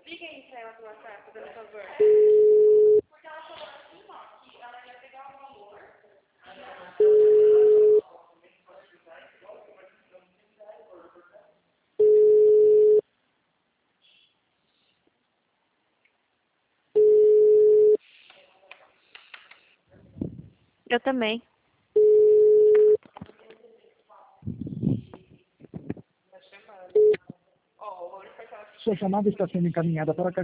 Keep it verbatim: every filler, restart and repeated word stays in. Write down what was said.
Liga aí pra ela pelo WhatsApp, fazendo favor. Porque ela falou assim, ó, que ela ia pegar o valor. Eu também. Tá chamando. Ó, o valor foi aquela. Sua chamada está sendo encaminhada para a caixa.